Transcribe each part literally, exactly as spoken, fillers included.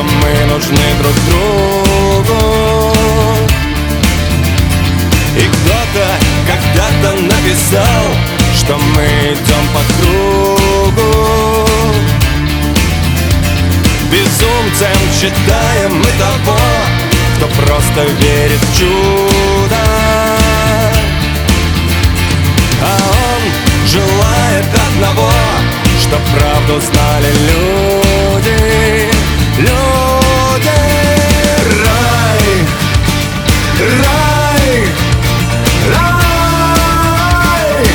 мы нужны друг другу. И кто-то когда-то написал, что мы идем по кругу. Безумцем считаем мы того, кто просто верит в чудо. А он желает одного, чтоб правду знали люди, люди. Рай, рай, рай,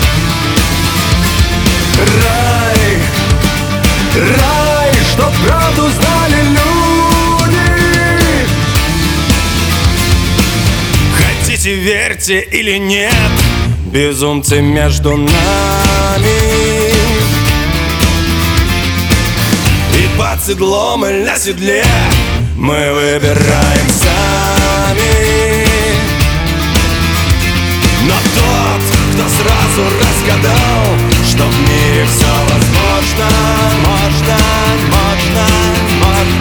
рай, рай, чтоб правду знали люди. Хотите, верьте или нет, безумцы между нами. И под седлом или на седле мы выбираем сами. Но тот, кто сразу разгадал, что в мире все возможно, можно, можно, можно.